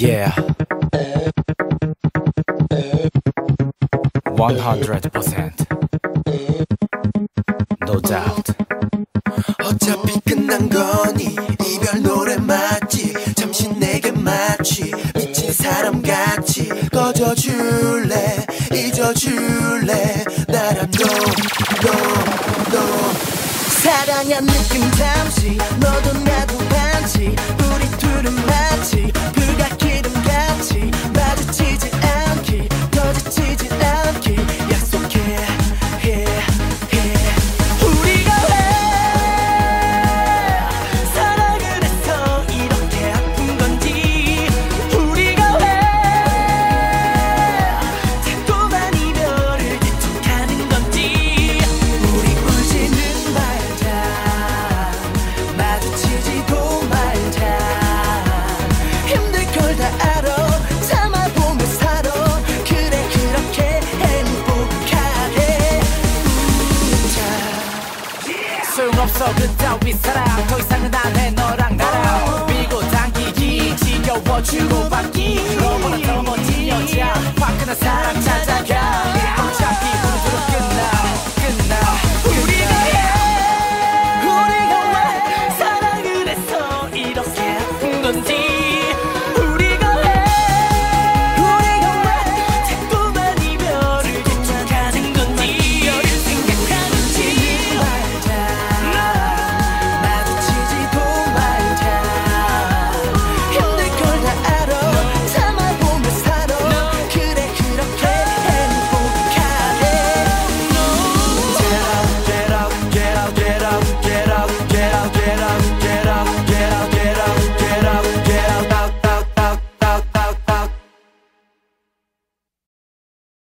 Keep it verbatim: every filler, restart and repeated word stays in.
Yeah. one hundred percent. No doubt. 어차피 끝난 거니 이별 노래 맞지 잠시 내게 마치 미친 사람 같이 꺼져줄래 잊어줄래 나랑 너 너 너 사랑한 느낌 잠시 너도 나도 반지 우리 둘은 마치 불과 기름같이 마주치지 않기 더 지치지 않기 약속해 해, 해. 우리가 왜 사랑을 해서 이렇게 아픈 건지 우리가 왜 자꾸만 이별을 재촉하는 건지 우리 울지는 말자 마주치지도 말자 힘들 걸 다 알아 참아보며 살아 그래 그렇게 행복하게 웃자 소용없어 그따위 사랑 더 이상은 안 해 너랑 나랑 밀고 당기기 지겨워 주고받기 너보다 더 멋진 여자 화끈한 사람 찾아가